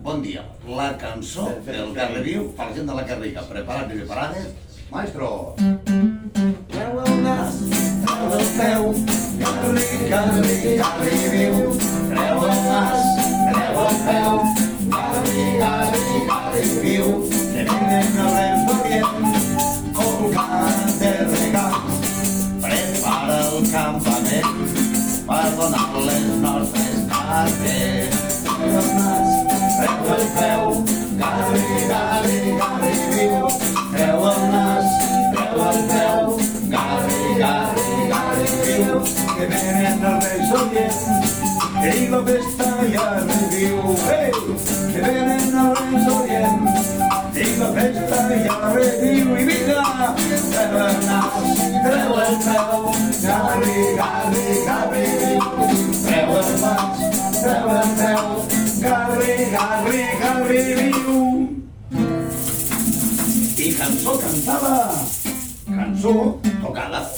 bon dia. La cançó del Carrer Viu per la gent de la Garriga. Preparats i preparades? Maestro! Treu el nas, treu el peu, Garriga, Garri Viu. Treu el nas, treu el peu, Garriga, Garri Viu. Que venen els reis d'Orient, colgant de regal. Prepara el campament per donar les nostres cartes. Treu el nas, treu el peu, Garri, Garri, Garri Viu. Treu el nas, treu el peu, Garri, Garri, Garri Viu. Que venen els reis d'Orient i la festa ja reviu. Ei! Que venen els reis d'Orient i la festa ja reviu. I vinga! Treu el nas, treu el peu, Garri, Garri, Garri Viu. Treu el nas, treu el peu, Garri, Garri, Garri Viu. I cançó cantada, cançó tocada.